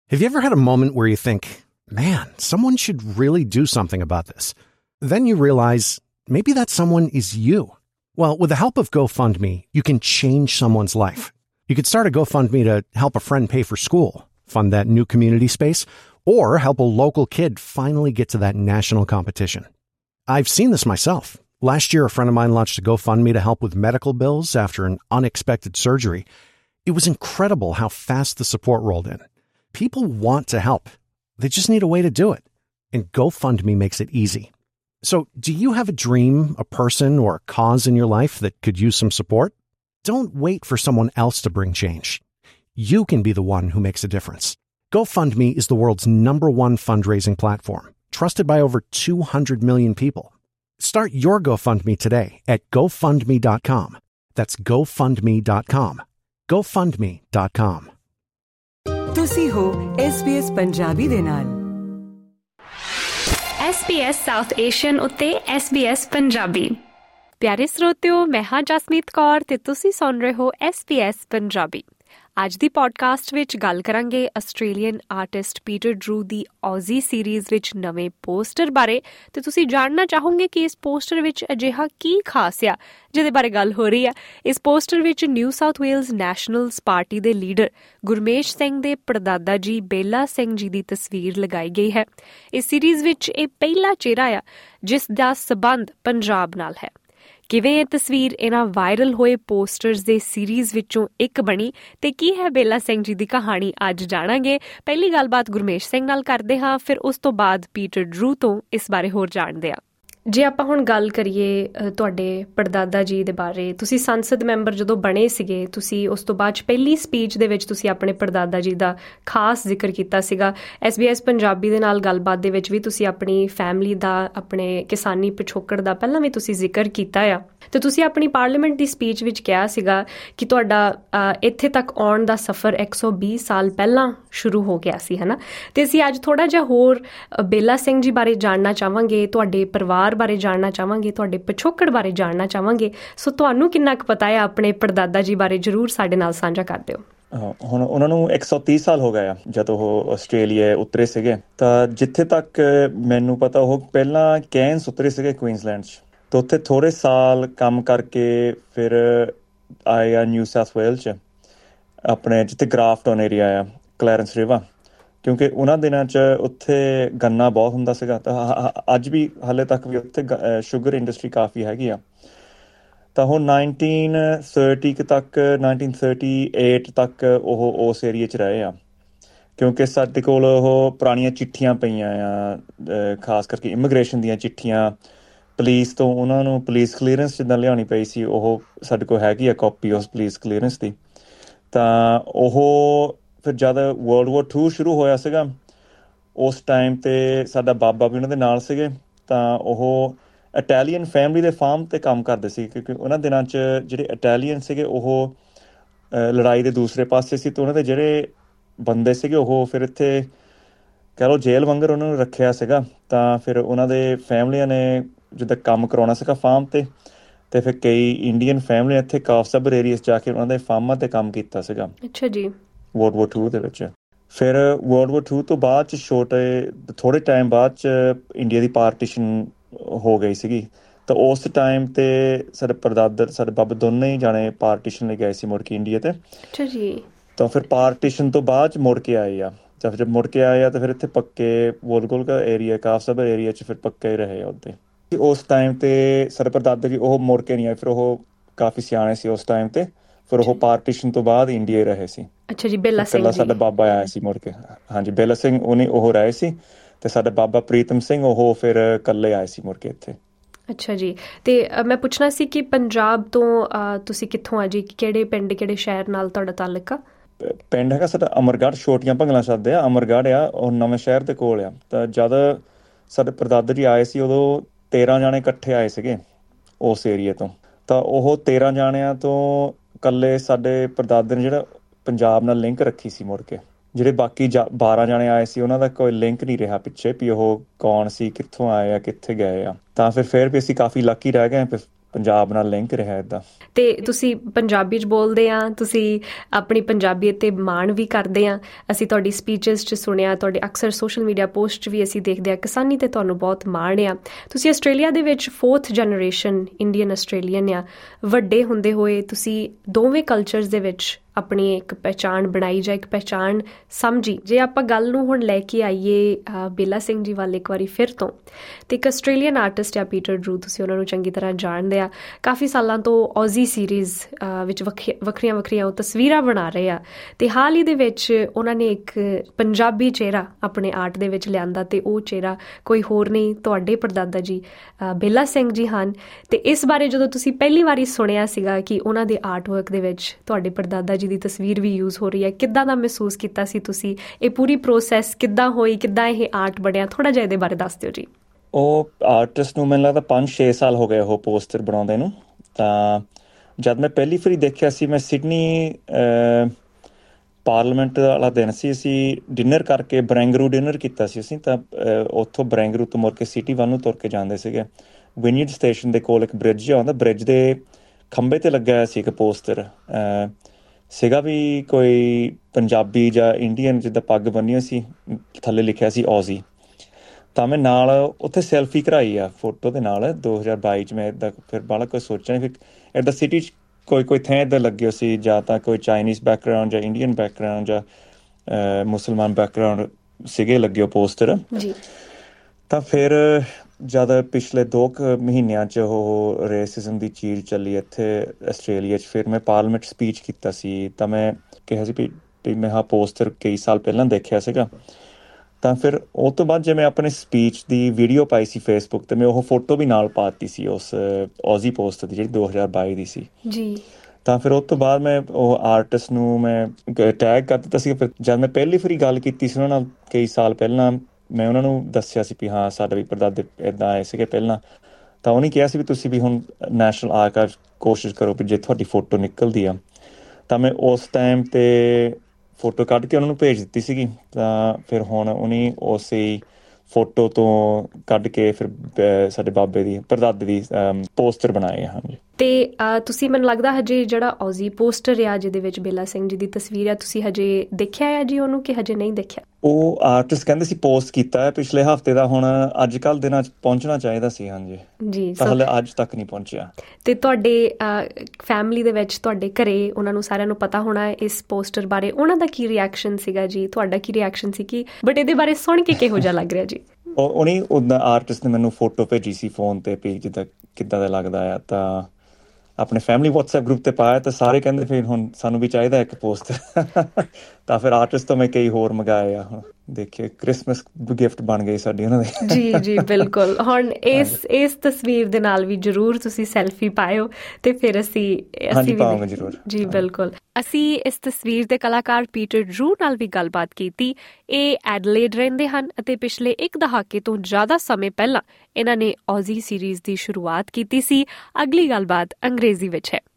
Have you ever had a moment where you think, man, someone should really do something about this? Then you realize maybe that someone is you. Well, with the help of GoFundMe, you can change someone's life. You could start a GoFundMe to help a friend pay for school, fund that new community space, or help a local kid finally get to that national competition. I've seen this myself. Last year, a friend of mine launched a GoFundMe to help with medical bills after an unexpected surgery. It was incredible how fast the support rolled in. People want to help. They just need a way to do it. And GoFundMe makes it easy. So, do you have a dream, a person, or a cause in your life that could use some support? Don't wait for someone else to bring change. You can be the one who makes a difference. GoFundMe is the world's #1 fundraising platform, trusted by over 200 million people. Start your GoFundMe today at GoFundMe.com. That's GoFundMe.com. GoFundMe.com. ਤੁਸੀਂ ਹੋ SBS Punjabi ਦੇ ਨਾਲ। SBS south Asian ਉੱਤੇ SBS Punjabi. ਪਿਆਰੇ ਸਰੋਤਿਓ, ਮੈਂ ਹਾਂ ਜਸਮੀਤ ਕੌਰ ਤੇ ਤੁਸੀਂ ਸੁਣ ਰਹੇ ਹੋ SBS ਪੰਜਾਬੀ। ਅੱਜ ਦੀ ਪੋਡਕਾਸਟ ਵਿੱਚ ਗੱਲ ਕਰਾਂਗੇ ਆਸਟ੍ਰੇਲੀਅਨ ਆਰਟਿਸਟ ਪੀਟਰ ਡਰੂ ਦੀ ਔਜ਼ੀ ਸੀਰੀਜ਼ ਵਿੱਚ ਨਵੇਂ ਪੋਸਟਰ ਬਾਰੇ ਤੇ ਤੁਸੀਂ ਜਾਣਨਾ ਚਾਹੋਗੇ ਕਿ ਇਸ ਪੋਸਟਰ ਵਿੱਚ ਅਜਿਹਾ ਕੀ ਖਾਸ ਆ ਜਿਹਦੇ ਬਾਰੇ ਗੱਲ ਹੋ ਰਹੀ ਹੈ। ਇਸ ਪੋਸਟਰ ਵਿੱਚ New South Wales Nationals party ਦੇ ਲੀਡਰ ਗੁਰਮੇਸ਼ ਸਿੰਘ ਦੇ ਪੜਦਾਦਾ ਜੀ ਬੇਲਾ ਸਿੰਘ ਜੀ ਦੀ ਤਸਵੀਰ ਲਗਾਈ ਗਈ ਹੈ। ਇਸ ਸੀਰੀਜ਼ ਵਿੱਚ ਇਹ ਪਹਿਲਾ ਚਿਹਰਾ ਆ ਜਿਸ ਦਾ ਸਬੰਧ ਪੰਜਾਬ ਨਾਲ ਹੈ। ਕਿਵੇਂ ਇਹ ਤਸਵੀਰ ਇਹਨਾਂ ਵਾਇਰਲ ਹੋਏ ਪੋਸਟਰਸ ਦੇ ਸੀਰੀਜ਼ ਵਿੱਚੋਂ ਇੱਕ ਬਣੀ ਤੇ ਕੀ ਹੈ ਬੇਲਾ ਸਿੰਘ ਜੀ ਦੀ ਕਹਾਣੀ, ਅੱਜ ਜਾਣਾਂਗੇ। ਪਹਿਲੀ ਗੱਲਬਾਤ ਗੁਰਮੇਸ਼ ਸਿੰਘ ਨਾਲ ਕਰਦੇ ਹਾਂ, ਫਿਰ ਉਸ ਤੋਂ ਬਾਅਦ ਪੀਟਰ ਡਰੂ ਤੋਂ ਇਸ ਬਾਰੇ ਹੋਰ ਜਾਣਦੇ ਹਾਂ। ਜੇ ਆਪਾਂ ਹੁਣ ਗੱਲ ਕਰੀਏ ਤੁਹਾਡੇ ਪੜਦਾਦਾ ਜੀ ਦੇ ਬਾਰੇ, ਤੁਸੀਂ ਸੰਸਦ ਮੈਂਬਰ ਜਦੋਂ ਬਣੇ ਸੀਗੇ, ਤੁਸੀਂ ਉਸ ਤੋਂ ਬਾਅਦ ਪਹਿਲੀ ਸਪੀਚ ਦੇ ਵਿੱਚ ਤੁਸੀਂ ਆਪਣੇ ਪੜਦਾਦਾ ਜੀ ਦਾ ਖਾਸ ਜ਼ਿਕਰ ਕੀਤਾ ਸੀਗਾ। SBS ਪੰਜਾਬੀ ਦੇ ਨਾਲ ਗੱਲਬਾਤ ਦੇ ਵਿੱਚ ਵੀ ਤੁਸੀਂ ਆਪਣੀ ਫੈਮਿਲੀ ਦਾ, ਆਪਣੇ ਕਿਸਾਨੀ ਪਿਛੋਕੜ ਦਾ ਪਹਿਲਾਂ ਵੀ ਤੁਸੀਂ ਜ਼ਿਕਰ ਕੀਤਾ ਆ ਤੇ ਤੁਸੀਂ ਆਪਣੀ ਪਾਰਲੀਮੈਂਟ ਦੀ ਸਪੀਚ ਵਿੱਚ ਕਿਹਾ ਸੀਗਾ ਕਿ ਤੁਹਾਡਾ ਇੱਥੇ ਤੱਕ ਆਉਣ ਦਾ ਸਫ਼ਰ 120 ਸਾਲ ਪਹਿਲਾਂ ਸ਼ੁਰੂ ਹੋ ਗਿਆ ਸੀ, ਹੈ ਨਾ। ਤੇ ਅਸੀਂ ਅੱਜ ਥੋੜ੍ਹਾ ਜਿਹਾ ਹੋਰ ਬੇਲਾ ਸਿੰਘ ਜੀ ਬਾਰੇ ਜਾਣਨਾ ਚਾਹਾਂਗੇ, ਤੁਹਾਡੇ ਪਰਿਵਾਰ ਬਾਰੇ ਜਾਣਨਾ ਚਾਹਾਂਗੇ, ਤੁਹਾਡੇ ਪਿਛੋਕੜ ਬਾਰੇ ਜਾਣਨਾ ਚਾਹਾਂਗੇ। ਸੋ ਤੁਹਾਨੂੰ ਕਿੰਨਾ ਕੁ ਪਤਾ ਹੈ ਆਪਣੇ ਪੜਦਾਦਾ ਜੀ ਬਾਰੇ, ਜ਼ਰੂਰ ਸਾਡੇ ਨਾਲ ਸਾਂਝਾ ਕਰ ਦਿਓ। ਹੁਣ ਉਹਨਾਂ ਨੂੰ 130 ਸਾਲ ਹੋ ਗਏ ਆ ਜਦੋਂ ਉਹ ਆਸਟ੍ਰੇਲੀਆ ਉਤਰੇ ਸੀਗੇ। ਤਾਂ ਜਿੱਥੇ ਤੱਕ ਮੈਨੂੰ ਪਤਾ ਉਹ ਪਹਿਲਾਂ ਕੈਨਸ ਉਤਰੇ ਸੀਗੇ ਕੁਈਨਜ਼ਲੈਂਡ 'ਚ, ਤਾਂ ਉੱਥੇ ਥੋੜ੍ਹੇ ਸਾਲ ਕੰਮ ਕਰਕੇ ਫਿਰ ਆਏ ਆ ਨਿਊ ਸਾਊਥ ਵੇਲਜ਼ 'ਚ, ਆਪਣੇ ਜਿੱਥੇ ਗ੍ਰਾਫਟਨ ਏਰੀਆ ਆ, ਕਲੈਰੈਂਸ ਰਿਵਰ, ਕਿਉਂਕਿ ਉਹਨਾਂ ਦਿਨਾਂ 'ਚ ਉੱਥੇ ਗੰਨਾ ਬਹੁਤ ਹੁੰਦਾ ਸੀਗਾ। ਤਾਂ ਅੱਜ ਵੀ ਹਾਲੇ ਤੱਕ ਵੀ ਉੱਥੇ ਸ਼ੂਗਰ ਇੰਡਸਟਰੀ ਕਾਫੀ ਹੈਗੀ ਆ। ਤਾਂ ਉਹ 1938 ਤੱਕ ਉਹ ਉਸ ਏਰੀਏ 'ਚ ਰਹੇ ਆ, ਕਿਉਂਕਿ ਸਾਡੇ ਕੋਲ ਉਹ ਪੁਰਾਣੀਆਂ ਚਿੱਠੀਆਂ ਪਈਆਂ ਆ, ਖਾਸ ਕਰਕੇ ਇਮੀਗ੍ਰੇਸ਼ਨ ਦੀਆਂ ਚਿੱਠੀਆਂ, ਪੁਲਿਸ ਤੋਂ ਉਹਨਾਂ ਨੂੰ ਪੁਲਿਸ ਕਲੀਅਰੈਂਸ ਜਿੱਦਾਂ ਲਿਆਉਣੀ ਪਈ ਸੀ, ਉਹ ਸਾਡੇ ਕੋਲ ਹੈਗੀ ਆ ਕਾਪੀ ਉਸ ਪੁਲਿਸ ਕਲੀਅਰੈਂਸ ਦੀ। ਤਾਂ ਉਹ ਫਿਰ ਜਦ ਵਰਲਡ ਵਾਰ 2 ਸ਼ੁਰੂ ਹੋਇਆ ਸੀਗਾ, ਉਸ ਟਾਈਮ 'ਤੇ ਸਾਡਾ ਬਾਬਾ ਵੀ ਉਹਨਾਂ ਦੇ ਨਾਲ ਸੀਗੇ। ਤਾਂ ਉਹ ਇਟਾਲੀਅਨ ਫੈਮਿਲੀ ਦੇ ਫਾਰਮ 'ਤੇ ਕੰਮ ਕਰਦੇ ਸੀ, ਕਿਉਂਕਿ ਉਹਨਾਂ ਦਿਨਾਂ 'ਚ ਜਿਹੜੇ ਇਟਾਲੀਅਨ ਸੀਗੇ ਉਹ ਲੜਾਈ ਦੇ ਦੂਸਰੇ ਪਾਸੇ ਸੀ। ਅਤੇ ਉਹਨਾਂ ਦੇ ਜਿਹੜੇ ਬੰਦੇ ਸੀਗੇ ਉਹ ਫਿਰ ਇੱਥੇ ਕਹਿ ਲਓ ਜੇਲ੍ਹ ਵਾਂਗਰ ਉਹਨਾਂ ਨੂੰ ਰੱਖਿਆ ਸੀਗਾ। ਤਾਂ ਫਿਰ ਉਹਨਾਂ ਦੇ ਫੈਮਲੀਆਂ ਨੇ ਜਿੱਦਾਂ ਕੰਮ ਕਰਾਉਣਾ ਸੀਗਾ ਫਾਰਮ 'ਤੇ, ਅਤੇ ਫਿਰ ਕਈ ਇੰਡੀਅਨ ਫੈਮਲੀ ਇੱਥੇ ਕਾਫਸਬਰ ਏਰੀਆ 'ਚ ਜਾ ਕੇ ਉਹਨਾਂ ਦੇ ਫਾਰਮਾਂ 'ਤੇ ਕੰਮ ਕੀਤਾ ਸੀਗਾ। ਅੱਛਾ ਜੀ। ਵਰਲਡ ਵਾਰ 2 ਦੇ ਵਿੱਚ ਫਿਰ ਵਰਲਡ ਵਾਰ 2 ਤੋਂ ਬਾਅਦ 'ਚ ਥੋੜ੍ਹੇ ਟਾਈਮ ਬਾਅਦ 'ਚ ਇੰਡੀਆ ਦੀ ਪਾਰਟੀਸ਼ਨ ਹੋ ਗਈ ਸੀਗੀ। ਤਾਂ ਉਸ ਟਾਈਮ 'ਤੇ ਸਾਡੇ ਪੜਦਾਦਾ, ਸਾਡੇ ਬਾਬਾ ਦੋਨੇ ਹੀ ਜਾਣੇ ਪਾਰਟੀਸ਼ਨ ਲਈ ਗਏ ਸੀ ਮੁੜ ਕੇ ਇੰਡੀਆ 'ਤੇ। ਅੱਛਾ ਜੀ। ਤਾਂ ਫਿਰ ਪਾਰਟੀਸ਼ਨ ਤੋਂ ਬਾਅਦ 'ਚ ਮੁੜ ਕੇ ਆਏ ਆ। ਜਦ ਮੁੜ ਕੇ ਆਏ ਆ ਤਾਂ ਫਿਰ ਇੱਥੇ ਪੱਕੇ ਵੋਲਗੋਲਗਾ ਏਰੀਆ, ਕਾਫਸਬਰ ਏਰੀਆ 'ਚ ਫਿਰ ਪੱਕੇ ਹੀ ਰਹੇ ਆ ਉੱਥੇ। ਉਸ ਟਾਈਮ 'ਤੇ ਸਾਡੇ ਪੜਦਾਦਾ ਜੀ ਉਹ ਮੁੜ ਕੇ ਨਹੀਂ ਆਏ, ਫਿਰ ਉਹ ਕਾਫੀ ਸਿਆਣੇ ਸੀ ਉਸ ਟਾਈਮ 'ਤੇ, ਫਿਰ ਉਹ ਪਾਰਟੀਸ਼ਨ ਤੋਂ ਬਾਅਦ ਇੰਡੀਆ ਹੀ ਰਹੇ ਸੀ। ਅੱਛਾ ਜੀ। ਬੇਲਾ ਸਿੰਘ ਪਹਿਲਾਂ ਸਾਡਾ ਬਾਬਾ ਆਇਆ ਸੀ ਮੁੜ ਕੇ। ਹਾਂਜੀ, ਬੇਲਾ ਸਿੰਘ ਉਹ ਰਹੇ ਸੀ, ਤੇ ਸਾਡਾ ਬਾਬਾ ਪ੍ਰੀਤਮ ਸਿੰਘ ਉਹ ਫਿਰ ਇਕੱਲੇ ਆਏ ਸੀ ਮੁੜ ਕੇ ਇੱਥੇ। ਅੱਛਾ ਜੀ। ਤੇ ਮੈਂ ਪੁੱਛਣਾ ਸੀ ਕਿ ਪੰਜਾਬ ਤੋਂ ਤੁਸੀਂ ਕਿੱਥੋਂ ਆ ਜੀ, ਕਿਹੜੇ ਪਿੰਡ, ਕਿਹੜੇ ਸ਼ਹਿਰ ਨਾਲ ਤੁਹਾਡਾ ਤਾਲੁਕ ਆ? ਪਿੰਡ ਹੈਗਾ ਸਾਡਾ ਅਮਰਗੜ੍ਹ, ਛੋਟੀਆਂ ਭੰਗਲਾਂ ਸੱਦੇ ਆ, ਅਮਰਗੜ੍ਹ ਆ, ਉਹ ਨਵੇਂ ਸ਼ਹਿਰ ਦੇ ਕੋਲ ਆ। ਤਾਂ ਜਦ ਸਾਡੇ ਪੜਦਾਦਾ ਜੀ ਆਏ ਸੀ ਉਦੋਂ 13 ਜਾਣੇ ਇਕੱਠੇ ਆਏ ਸੀਗੇ ਉਸ ਏਰੀਏ ਤੋਂ। ਤਾਂ ਉਹ 13 ਜਾਣਿਆਂ ਤੋਂ ਇਕੱਲੇ ਸਾਡੇ ਪੜਦਾਦੇ ਨੇ ਜਿਹੜਾ ਪੰਜਾਬ ਨਾਲ ਲਿੰਕ ਰੱਖੀ ਸੀ ਮੁੜ ਕੇ। ਜਿਹੜੇ ਬਾਕੀ 12 ਜਾਣੇ ਆਏ ਸੀ ਉਹਨਾਂ ਦਾ ਕੋਈ ਲਿੰਕ ਨਹੀਂ ਰਿਹਾ ਪਿੱਛੇ ਵੀ ਉਹ ਕੌਣ ਸੀ, ਕਿੱਥੋਂ ਆਏ ਆ, ਕਿੱਥੇ ਗਏ ਆ। ਤਾਂ ਫਿਰ ਵੀ ਅਸੀਂ ਕਾਫੀ ਲੱਕੀ ਰਹਿ ਗਏ ਪੰਜਾਬ ਨਾਲ ਲਿੰਕ ਰਿਹਾ ਇੱਦਾਂ। ਤੇ ਤੁਸੀਂ ਪੰਜਾਬੀ 'ਚ ਬੋਲਦੇ ਆ, ਤੁਸੀਂ ਆਪਣੀ ਪੰਜਾਬੀਅਤ 'ਤੇ ਮਾਣ ਵੀ ਕਰਦੇ ਆ। ਅਸੀਂ ਤੁਹਾਡੀ ਸਪੀਚਸ 'ਚ ਸੁਣਿਆ, ਤੁਹਾਡੇ ਅਕਸਰ ਸੋਸ਼ਲ ਮੀਡੀਆ ਪੋਸਟ 'ਚ ਵੀ ਅਸੀਂ ਦੇਖਦੇ ਹਾਂ ਕਿਸਾਨੀ 'ਤੇ ਤੁਹਾਨੂੰ ਬਹੁਤ ਮਾਣ ਆ। ਤੁਸੀਂ ਆਸਟ੍ਰੇਲੀਆ ਦੇ ਵਿੱਚ 4th ਜਨਰੇਸ਼ਨ ਇੰਡੀਅਨ ਆਸਟ੍ਰੇਲੀਅਨ ਆ। ਵੱਡੇ ਹੁੰਦੇ ਹੋਏ ਤੁਸੀਂ ਦੋਵੇਂ ਕਲਚਰਸ ਦੇ ਵਿੱਚ ਆਪਣੀ ਇੱਕ ਪਹਿਚਾਣ ਬਣਾਈ ਜਾਂ ਇੱਕ ਪਹਿਚਾਣ ਸਮਝੀ। ਜੇ ਆਪਾਂ ਗੱਲ ਨੂੰ ਹੁਣ ਲੈ ਕੇ ਆਈਏ ਬੇਲਾ ਸਿੰਘ ਜੀ ਵੱਲ ਇੱਕ ਵਾਰੀ ਫਿਰ ਤੋਂ, ਤੇ ਇੱਕ ਆਸਟ੍ਰੇਲੀਅਨ ਆਰਟਿਸਟ ਆ ਪੀਟਰ ਡਰੂ, ਤੁਸੀਂ ਉਹਨਾਂ ਨੂੰ ਚੰਗੀ ਤਰ੍ਹਾਂ ਜਾਣਦੇ ਆ। ਕਾਫੀ ਸਾਲਾਂ ਤੋਂ ਔਜ਼ੀ ਸੀਰੀਜ਼ ਵਿੱਚ ਵੱਖਰੀਆਂ ਵੱਖਰੀਆਂ ਉਹ ਤਸਵੀਰਾਂ ਬਣਾ ਰਹੇ ਆ, ਤੇ ਹਾਲ ਹੀ ਦੇ ਵਿੱਚ ਉਹਨਾਂ ਨੇ ਇੱਕ ਪੰਜਾਬੀ ਚਿਹਰਾ ਆਪਣੇ ਆਰਟ ਦੇ ਵਿੱਚ ਲਿਆਂਦਾ, ਤੇ ਉਹ ਚਿਹਰਾ ਕੋਈ ਹੋਰ ਨਹੀਂ, ਤੁਹਾਡੇ ਪੜਦਾਦਾ ਜੀ ਬੇਲਾ ਸਿੰਘ ਜੀ ਹਨ। ਤੇ ਇਸ ਬਾਰੇ ਜਦੋਂ ਤੁਸੀਂ ਪਹਿਲੀ ਵਾਰੀ ਸੁਣਿਆ ਸੀਗਾ ਕਿ ਉਹਨਾਂ ਦੇ ਆਰਟ ਵਰਕ ਦੇ ਵਿੱਚ ਤੁਹਾਡੇ ਪੜਦਾਦਾ ਜੀ ਦੀ ਤਸਵੀਰ ਵੀ ਯੂਜ਼ ਹੋ ਰਹੀ ਹੈ, ਕਿੱਦਾਂ ਦਾ ਮਹਿਸੂਸ ਕੀਤਾ ਸੀ ਤੁਸੀਂ? ਇਹ ਪੂਰੀ ਪ੍ਰੋਸੈਸ ਕਿੱਦਾਂ ਹੋਈ, ਕਿੱਦਾਂ ਇਹ ਆਰਟ ਬਣਿਆ, ਥੋੜਾ ਜਿਹਾ ਇਹਦੇ ਬਾਰੇ ਦੱਸ ਦਿਓ ਜੀ। ਉਹ ਆਰਟਿਸਟ ਨੂੰ ਮੈਨੂੰ ਲੱਗਦਾ 5-6 ਸਾਲ ਹੋ ਗਏ ਉਹ ਪੋਸਟਰ ਬਣਾਉਂਦੇ ਨੂੰ। ਤਾਂ ਜਦ ਮੈਂ ਪਹਿਲੀ ਵਾਰੀ ਦੇਖਿਆ ਸੀ, ਮੈਂ ਸਿਡਨੀ ਪਾਰਲੀਮੈਂਟ ਵਾਲਾ ਦਿਨ ਸੀ, ਅਸੀਂ ਡਿਨਰ ਕਰਕੇ ਬਰੈਂਗਰੂ ਡਿਨਰ ਕੀਤਾ ਸੀ ਅਸੀਂ। ਤਾਂ ਉੱਥੋਂ ਬਰੈਂਗਰੂ ਤੋਂ ਮੁੜ ਕੇ ਸਿਟੀ ਵੱਲ ਨੂੰ ਤੁਰ ਕੇ ਜਾਂਦੇ ਸੀਗੇ। ਵਿਨਿਡ ਸਟੇਸ਼ਨ ਦੇ ਕੋਲ ਇੱਕ ਬ੍ਰਿਜ ਆਉਂਦਾ, ਬ੍ਰਿਜ ਦੇ ਖੰਭੇ 'ਤੇ ਲੱਗਿਆ ਹੋਇਆ ਸੀ ਇੱਕ ਪੋਸਟਰ ਸੀਗਾ ਵੀ ਕੋਈ ਪੰਜਾਬੀ ਜਾਂ ਇੰਡੀਅਨ ਜਿੱਦਾਂ ਪੱਗ ਬੰਨੀ ਸੀ, ਥੱਲੇ ਲਿਖਿਆ ਸੀ ਔਜ਼ੀ। ਤਾਂ ਮੈਂ ਨਾਲ ਉੱਥੇ ਸੈਲਫੀ ਕਰਾਈ ਆ ਫੋਟੋ ਦੇ ਨਾਲ 2022 'ਚ। ਮੈਂ ਇੱਦਾਂ ਫਿਰ ਬਾਹਲਾ ਕੁਛ ਸੋਚਿਆ ਨਹੀਂ। ਫਿਰ ਇੱਦਾਂ ਸਿਟੀ 'ਚ ਕੋਈ ਥਾਂ ਇੱਦਾਂ ਲੱਗੇ ਸੀ, ਜਾਂ ਤਾਂ ਕੋਈ ਚਾਈਨੀਜ਼ ਬੈਕਗਰਾਊਂਡ ਜਾਂ ਇੰਡੀਅਨ ਬੈਕਗਰਾਊਂਡ ਜਾਂ ਮੁਸਲਮਾਨ ਬੈਕਗਰਾਊਂਡ ਸੀਗੇ ਲੱਗੇ ਉਹ ਪੋਸਟਰ ਜੀ। ਤਾਂ ਫਿਰ ਜਦ ਪਿਛਲੇ 2 ਮਹੀਨਿਆਂ 'ਚ ਉਹ ਰੇਸਿਜ਼ਮ ਦੀ ਚੀਜ਼ ਚੱਲੀ ਇੱਥੇ ਆਸਟ੍ਰੇਲੀਆ 'ਚ, ਫਿਰ ਮੈਂ ਪਾਰਲੀਮੈਂਟ ਸਪੀਚ ਕੀਤਾ ਸੀ। ਤਾਂ ਮੈਂ ਕਿਹਾ ਸੀ ਵੀ ਮੈਂ ਆਹ ਪੋਸਟਰ ਕਈ ਸਾਲ ਪਹਿਲਾਂ ਦੇਖਿਆ ਸੀਗਾ। ਤਾਂ ਫਿਰ ਉਹ ਤੋਂ ਬਾਅਦ ਜੇ ਮੈਂ ਆਪਣੀ ਸਪੀਚ ਦੀ ਵੀਡੀਓ ਪਾਈ ਸੀ ਫੇਸਬੁੱਕ 'ਤੇ, ਮੈਂ ਉਹ ਫੋਟੋ ਵੀ ਨਾਲ ਪਾ ਦਿੱਤੀ ਸੀ ਉਸ ਔਜ਼ੀ ਪੋਸਟਰ ਦੀ ਜਿਹੜੀ 2022 ਦੀ ਸੀ ਜੀ। ਤਾਂ ਫਿਰ ਉਹ ਤੋਂ ਬਾਅਦ ਮੈਂ ਉਹ ਆਰਟਿਸਟ ਨੂੰ ਮੈਂ ਟੈਗ ਕਰ ਦਿੱਤਾ ਸੀ। ਫਿਰ ਜਦ ਮੈਂ ਪਹਿਲੀ ਵਾਰੀ ਗੱਲ ਕੀਤੀ ਸੀ ਉਹਨਾਂ ਨਾਲ ਕਈ ਸਾਲ ਪਹਿਲਾਂ, ਮੈਂ ਉਹਨਾਂ ਨੂੰ ਦੱਸਿਆ ਸੀ ਵੀ ਹਾਂ ਸਾਡੇ ਵੀ ਪੜਦਾਦੇ ਇੱਦਾਂ ਆਏ ਸੀਗੇ ਪਹਿਲਾਂ। ਤਾਂ ਉਹਨੇ ਕਿਹਾ ਸੀ ਵੀ ਤੁਸੀਂ ਵੀ ਹੁਣ ਨੈਸ਼ਨਲ ਆਰਕਾਈਵ ਕੋਸ਼ਿਸ਼ ਕਰੋ ਵੀ ਜੇ ਤੁਹਾਡੀ ਫੋਟੋ ਨਿਕਲਦੀ ਆ। ਤਾਂ ਮੈਂ ਉਸ ਟਾਈਮ 'ਤੇ ਫੋਟੋ ਕੱਢ ਕੇ ਉਹਨਾਂ ਨੂੰ ਭੇਜ ਦਿੱਤੀ ਸੀਗੀ। ਤਾਂ ਫਿਰ ਹੁਣ ਉਹਨੇ ਉਸੇ ਫੋਟੋ ਤੋਂ ਕੱਢ ਕੇ ਫਿਰ ਸਾਡੇ ਬਾਬੇ ਦੀ ਪੜਦਾਦੇ ਦੀ ਪੋਸਟਰ ਬਣਾਏ ਆ। ਹਾਂਜੀ। ਤੇ ਤੁਸੀਂ ਮੈਨੂੰ ਲੱਗਦਾ ਹਜੇ ਜਿਹੜਾ ਔਜ਼ੀ ਪੋਸਟਰ ਆ ਜਿਹਦੇ ਵਿੱਚ ਬੇਲਾ ਸਿੰਘ ਜੀ ਦੀ ਤਸਵੀਰ ਆ, ਤੁਸੀਂ ਹਜੇ ਦੇਖਿਆ ਆ ਜੀ ਉਹਨੂੰ ਕਿ ਹਜੇ ਨਹੀਂ ਦੇਖਿਆ? ਉਹ ਆਰਟਿਸਟ ਕਹਿੰਦੇ ਸੀ ਪੋਸਟ ਕੀਤਾ ਹੈ ਪਿਛਲੇ ਹਫ਼ਤੇ ਦਾ, ਹੁਣ ਅੱਜ ਕੱਲ੍ਹ ਦਿਨਾਂ 'ਚ ਪਹੁੰਚਣਾ ਚਾਹੀਦਾ ਸੀ। ਹਾਂਜੀ ਜੀ, ਤਾਂ ਹਾਲੇ ਅੱਜ ਤੱਕ ਨਹੀਂ ਪਹੁੰਚਿਆ। ਤੇ ਤੁਹਾਡੇ ਫੈਮਿਲੀ ਦੇ ਵਿੱਚ, ਤੁਹਾਡੇ ਘਰੇ ਉਹਨਾਂ ਨੂੰ ਸਾਰਿਆਂ ਨੂੰ ਪਤਾ ਹੋਣਾ ਇਸ ਪੋਸਟਰ ਬਾਰੇ, ਉਹਨਾਂ ਦਾ ਕੀ ਰਿਐਕਸ਼ਨ ਸੀਗਾ ਜੀ? ਤੁਹਾਡਾ ਕੀ ਰਿਐਕਸ਼ਨ ਸੀ ਕਿ ਬਟ ਇਹਦੇ ਬਾਰੇ ਸੁਣ ਕੇ ਕਿਹੋ ਜਿਹਾ ਲੱਗ ਰਿਹਾ ਜੀ? ਉਹਨੇ ਉੱਦਾਂ ਆਰਟਿਸਟ ਨੇ ਮੈਨੂੰ ਫੋਟੋ ਭੇਜੀ ਸੀ ਫੋਨ 'ਤੇ ਵੀ ਜਿੱਦਾਂ ਕਿੱਦਾਂ ਦਾ ਲੱਗਦਾ ਆ। ਤਾਂ ਆਪਣੇ ਫੈਮਿਲੀ WhatsApp ਗਰੁੱਪ 'ਤੇ ਪਾਇਆ ਤਾਂ ਸਾਰੇ ਕਹਿੰਦੇ ਫਿਰ ਹੁਣ ਸਾਨੂੰ ਵੀ ਚਾਹੀਦਾ ਇੱਕ ਪੋਸਟਰ। ਤਾਂ ਫਿਰ ਆਰਟਿਸਟ ਤੋਂ ਮੈਂ ਕਈ ਹੋਰ ਮੰਗਾਏ ਆ। ਹੁਣ ਦੇਖੀਏ ਕ੍ਰਿਸਮਸ ਗਿਫਟ ਬਣ ਗਈ ਸਾਡੀ ਉਹਨਾਂ ਦੇ। ਜੀ ਜੀ ਬਿਲਕੁਲ। ਹੁਣ ਇਸ ਤਸਵੀਰ ਦੇ ਨਾਲ ਵੀ ਜ਼ਰੂਰ ਤੁਸੀਂ ਸੈਲਫੀ ਪਾਇਓ ਤੇ ਫਿਰ ਅਸੀਂ ਵੀ ਪਾਵਾਂਗੇ ਜ਼ਰੂਰ। ਜੀ ਬਿਲਕੁਲ। ਅਸੀਂ ਇਸ ਤਸਵੀਰ ਦੇ ਕਲਾਕਾਰ ਪੀਟਰ ਡਰੂ ਨਾਲ ਵੀ ਗੱਲਬਾਤ ਕੀਤੀ। ਇਹ ਐਡਲੇਡ ਰਹਿੰਦੇ ਹਨ ਅਤੇ ਪਿਛਲੇ 1 ਦਹਾਕੇ ਤੋਂ ਜ਼ਿਆਦਾ ਸਮੇਂ ਪਹਿਲਾਂ ਇਹਨਾਂ ਨੇ ਔਜ਼ੀ ਸੀਰੀਜ਼ ਦੀ ਸ਼ੁਰੂਆਤ ਕੀਤੀ ਸੀ। ਅਗਲੀ ਗੱਲਬਾਤ ਅੰਗਰੇਜ਼ੀ ਵਿੱਚ ਹੈ।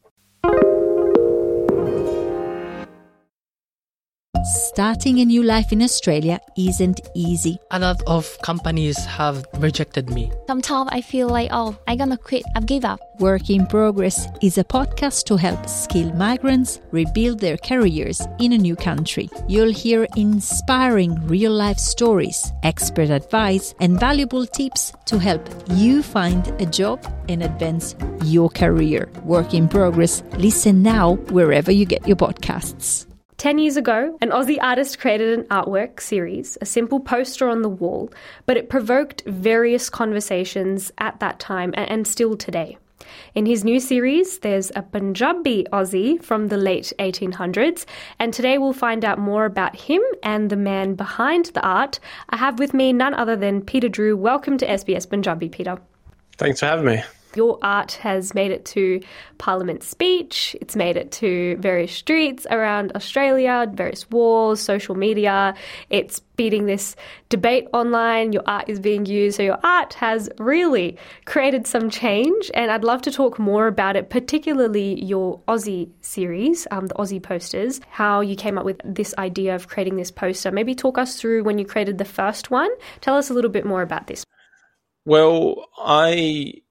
Starting a new life in Australia isn't easy. A lot of companies have rejected me. Sometimes I feel like, I'm gonna quit, I've give up. Work in Progress is a podcast to help skilled migrants rebuild their careers in a new country. You'll hear inspiring real-life stories, expert advice, and valuable tips to help you find a job and advance your career. Work in Progress. Listen now wherever you get your podcasts. 10 years ago, an Aussie artist created an artwork series, a simple poster on the wall, but it provoked various conversations at that time and still today. In his new series, there's a Punjabi Aussie from the late 1800s, and today we'll find out more about him and the man behind the art. I have with me none other than Peter Drew. Welcome to SBS Punjabi, Peter. Thanks for having me. Your art has made it to Parliament speech, it's made it to various streets around Australia, various walls, social media. It's beating this debate online. Your art is being used. So your art has really created some change, and I'd love to talk more about it, particularly your Aussie series, the Aussie posters, how you came up with this idea of creating this poster. Maybe talk us through when you created the first one. Tell us a little bit more about this. Well, I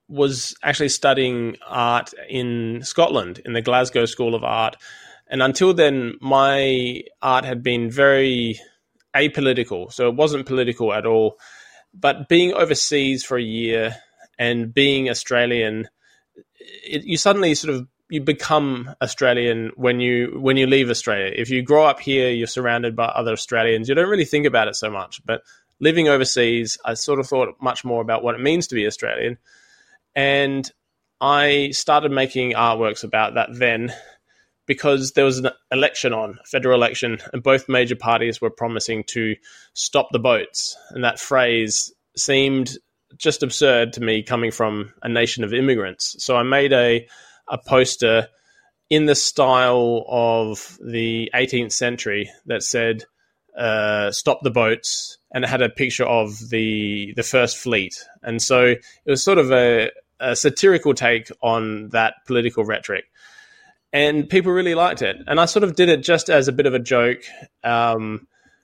was actually studying art in Scotland, in the Glasgow School of Art. And until then, my art had been very apolitical, so it wasn't political at all. But being overseas for a year and being Australian, you suddenly you become Australian when you leave Australia. If you grow up here, you're surrounded by other Australians. You don't really think about it so much. But living overseas, I sort of thought much more about what it means to be Australian. And I started making artworks about that then, because there was an election on, a federal election, and both major parties were promising to stop the boats. And that phrase seemed just absurd to me, coming from a nation of immigrants. So I made a poster in the style of the 18th century that said, stop the boats, and it had a picture of the First Fleet. And so it was sort of a satirical take on that political rhetoric. And people really liked it. And I sort of did it just as a bit of a joke. But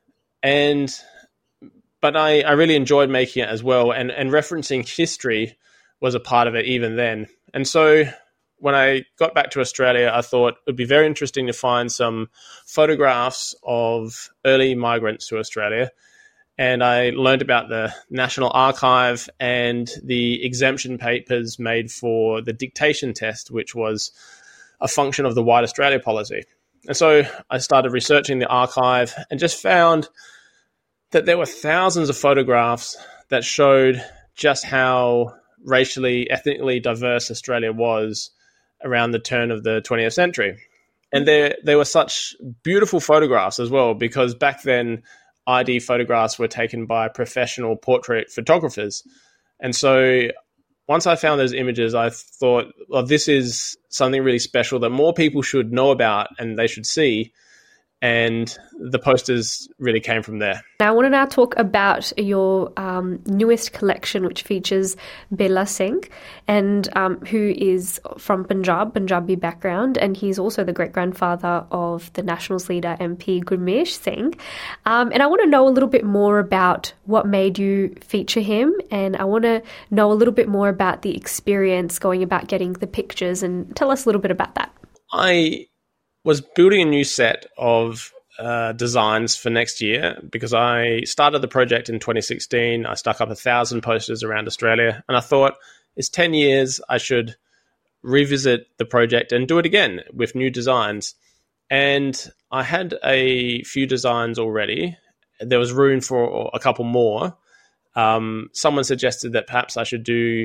I really enjoyed making it as well. And referencing history was a part of it even then. And so when I got back to Australia, I thought it would be very interesting to find some photographs of early migrants to Australia. And I learned about the National Archive and the exemption papers made for the dictation test, which was a function of the White Australia policy. And so I started researching the archive and just found that there were thousands of photographs that showed just how racially, ethnically diverse Australia was around the turn of the 20th century. And they were such beautiful photographs as well, because back then ID photographs were taken by professional portrait photographers. And so once I found those images, I thought, well, this is something really special that more people should know about and they should see. And the posters really came from there. Now, I want to now talk about your newest collection, which features Bella Singh, and who is from Punjabi background, and he's also the great-grandfather of the Nationals leader MP Gurmesh Singh. And I want to know a little bit more about what made you feature him, and I want to know a little bit more about the experience going about getting the pictures, and tell us a little bit about that. I was building a new set of designs for next year, because I started the project in 2016. I stuck up 1,000 posters around Australia, and I thought, it's 10 years, I should revisit the project and do it again with new designs. And I had a few designs already. There was room for a couple more. Someone suggested that perhaps I should do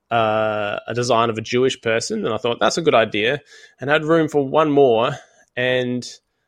a design of a Jewish person, and I thought that's a good idea, and I had room for one more. And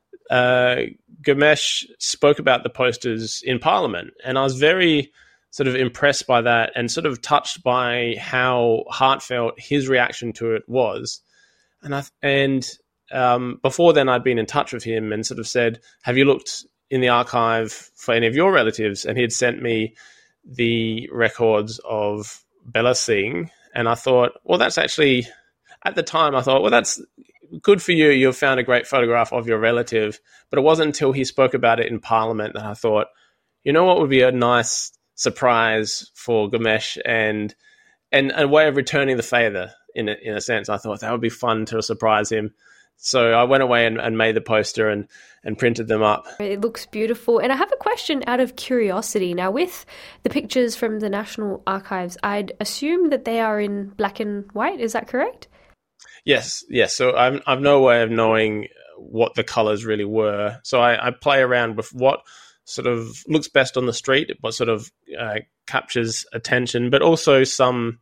Gurmesh spoke about the posters in Parliament, and I was very sort of impressed by that and sort of touched by how heartfelt his reaction to it was. And before then, I'd been in touch with him and sort of said, have you looked in the archive for any of your relatives? And he had sent me the records of Bella Singh, and I thought, well, that's actually, at the time I thought, well, that's good for you, you've found a great photograph of your relative. But it wasn't until he spoke about it in Parliament that I thought, you know what would be a nice surprise for Gurmesh and a way of returning the favour in a sense. I thought that would be fun to surprise him. So I went away and made the poster and printed them up. It looks beautiful. And I have a question out of curiosity. Now, with the pictures from the National Archives, I'd assume that they are in black and white. Is that correct? Yes. So I've no way of knowing what the colours really were. So I play around with what sort of looks best on the street, what sort of captures attention, but also some,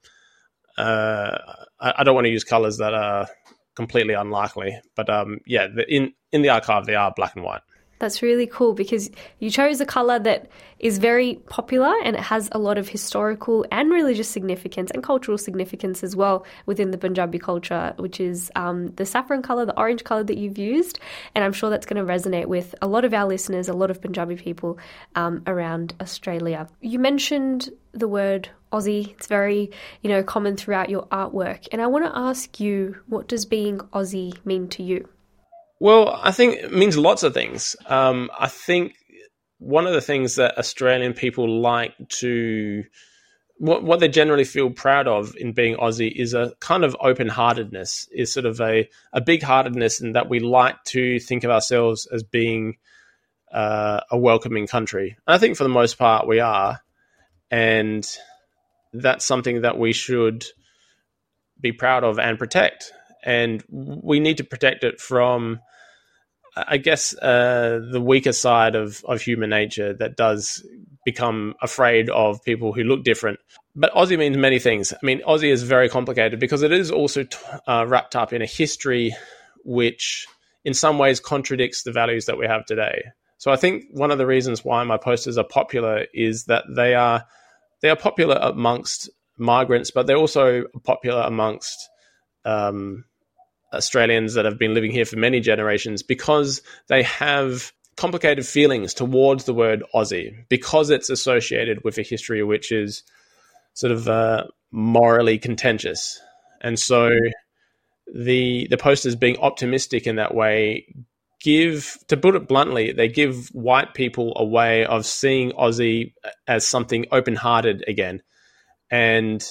I don't want to use colours that are completely unlikely. But in the archive, they are black and white. That's really cool, because you chose a colour that is very popular and it has a lot of historical and religious significance and cultural significance as well within the Punjabi culture, which is the saffron colour, the orange colour that you've used. And I'm sure that's going to resonate with a lot of our listeners, a lot of Punjabi people around Australia. You mentioned the word Aussie. It's very, common throughout your artwork. And I want to ask you, what does being Aussie mean to you? Well, I think it means lots of things. I think one of the things that Australian people like to what they generally feel proud of in being Aussie is a kind of open-heartedness, is sort of a big-heartedness, in that we like to think of ourselves as being a welcoming country. And I think for the most part we are, and that's something that we should be proud of and protect. And we need to protect it from, I guess, the weaker side of human nature that does become afraid of people who look different. But Aussie means many things. I mean, Aussie is very complicated because it is also wrapped up in a history which in some ways contradicts the values that we have today. So I think one of the reasons why my posters are popular is that they are popular amongst migrants, but they're also popular amongst Australians that have been living here for many generations, because they have complicated feelings towards the word Aussie, because it's associated with a history which is sort of morally contentious. And so the posters, being optimistic in that way, to put it bluntly, they give white people a way of seeing Aussie as something open-hearted again. And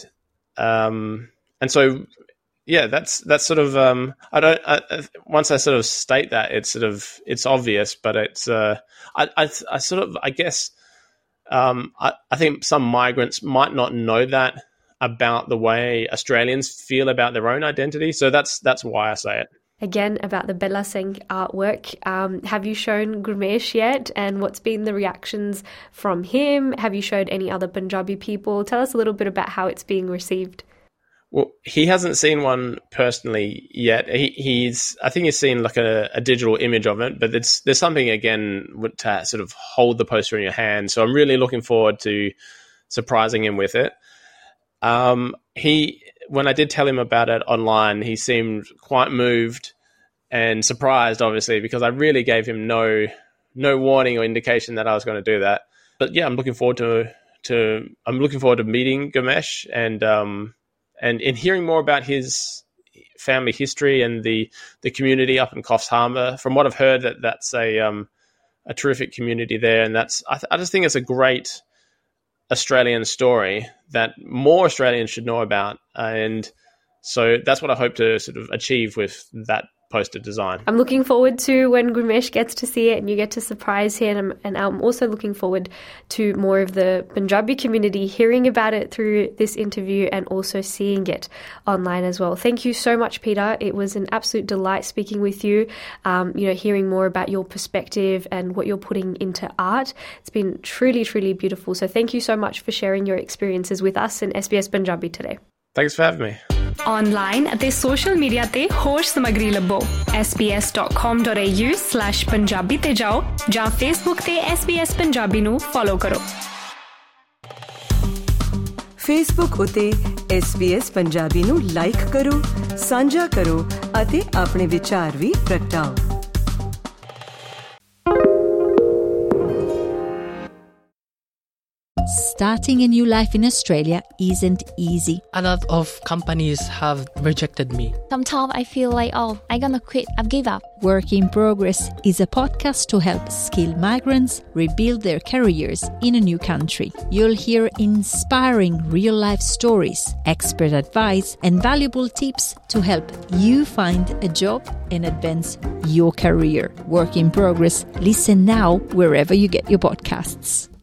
so, yeah, that's sort of, once I sort of state that, it's obvious, but it's, I think some migrants might not know that about the way Australians feel about their own identity. So that's why I say it. Again, about the Bella Singh artwork, have you shown Gurmesh yet? And what's been the reactions from him? Have you showed any other Punjabi people? Tell us a little bit about how it's being received. Well, he hasn't seen one personally yet. I think he's seen like a digital image of it, but there's something, again, to sort of hold the poster in your hand. So I'm really looking forward to surprising him with it. When I did tell him about it online, he seemed quite moved and surprised, obviously, because I really gave him no warning or indication that I was going to do that. But yeah, I'm looking forward to meeting Gurmesh and in hearing more about his family history and the community up in Coffs Harbour. From what I've heard, that's a terrific community there, and I just think it's a great Australian story that more Australians should know about. And so that's what I hope to sort of achieve with that poster design. I'm looking forward to when Gurmesh gets to see it and you get to surprise him, and I'm also looking forward to more of the Punjabi community hearing about it through this interview and also seeing it online as well. Thank you so much, Peter. It was an absolute delight speaking with you, hearing more about your perspective and what you're putting into art. It's been truly, truly beautiful. So thank you so much for sharing your experiences with us in SBS Punjabi today. Thanks for having me. Online ਅਤੇ social media ਤੇ ਹੋਰ ਸਮੱਗਰੀ ਲੱਭੋ sbs.com.au/punjabi ਤੇ ਜਾਓ ਜਾਂ Facebook ਤੇ SBS Punjabi ਨੂੰ ਫੋਲੋ ਕਰੋ। Facebook ਉਤੇ SBS ਪੰਜਾਬੀ ਨੂੰ ਲਾਈਕ ਕਰੋ, ਸਾਂਝਾ ਕਰੋ ਅਤੇ ਆਪਣੇ ਵਿਚਾਰ ਵੀ ਪ੍ਰਗਟਾਓ। Starting a new life in Australia isn't easy. A lot of companies have rejected me. Sometimes I feel like, I'm gonna quit. I've given up. Work in Progress is a podcast to help skilled migrants rebuild their careers in a new country. You'll hear inspiring real-life stories, expert advice, and valuable tips to help you find a job and advance your career. Work in Progress. Listen now wherever you get your podcasts.